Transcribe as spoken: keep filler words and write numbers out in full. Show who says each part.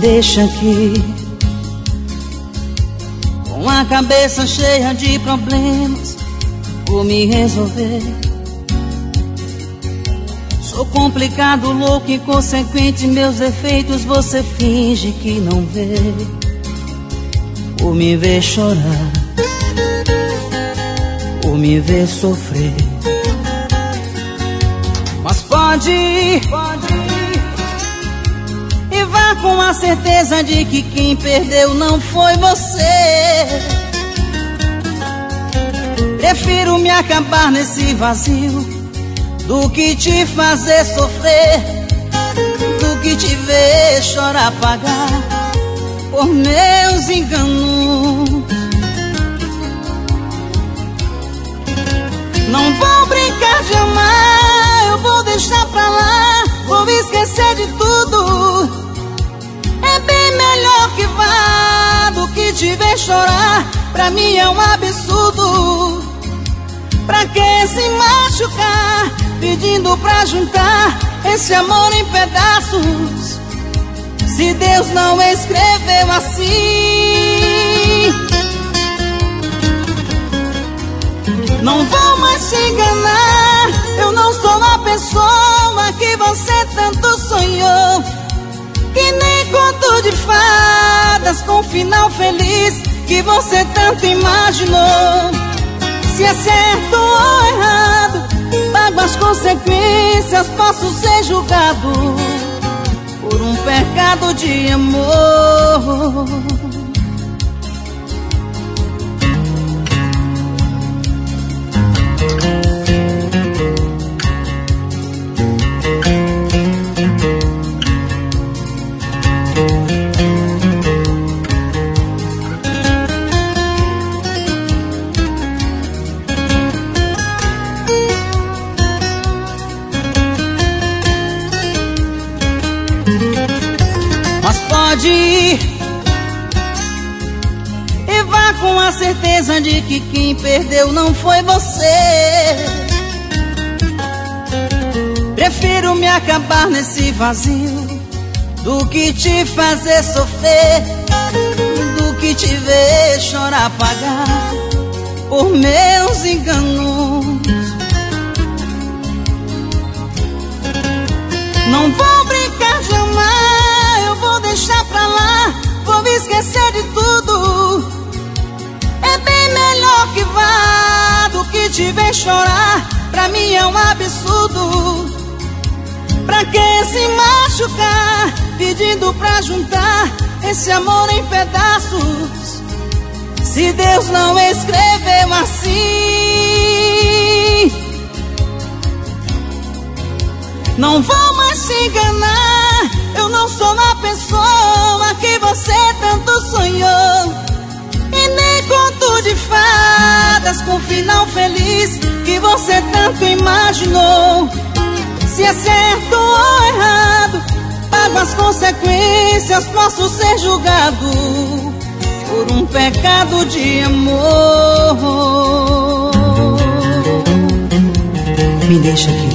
Speaker 1: deixa aqui com a cabeça cheia de problemas por me resolver. Sou complicado, louco, inconsequente, meus defeitos você finge que não vê. Por me ver chorar, por me ver sofrer. Mas pode ir, pode ir, e vá com a certeza de que quem perdeu não foi você. Prefiro me acabar nesse vazio do que te fazer sofrer, do que te ver chorar, pagar por meus enganos. Não vou brincar de amar, eu vou deixar pra lá, vou esquecer de tudo. É bem melhor que vá do que te ver chorar, pra mim é um absurdo. Pra que se machucar, pedindo pra juntar esse amor em pedaços, se Deus não escreveu assim? Não vou mais te enganar, eu não sou a pessoa que você tanto sonhou, que nem conto de fadas com final feliz que você tanto imaginou. Se é certo ou errado, pago as consequências, posso ser julgado por um pecado de amor. Mas pode ir, e vá com a certeza de que quem perdeu não foi você. Prefiro me acabar nesse vazio do que te fazer sofrer, do que te ver chorar, pagar por meus enganos. Não vou brincar de amar, eu vou deixar pra lá, vou esquecer de tudo. É bem melhor que vá do que te ver chorar, pra mim é um absurdo. Pra que se machucar, pedindo pra juntar esse amor em pedaços, se Deus não escreveu assim? Não vou mais te enganar, eu não sou a pessoa que você tanto sonhou, e nem conto de fadas com final feliz que você tanto imaginou. Se é certo ou errado, pago as consequências, posso ser julgado por um pecado de amor. Me deixa aqui.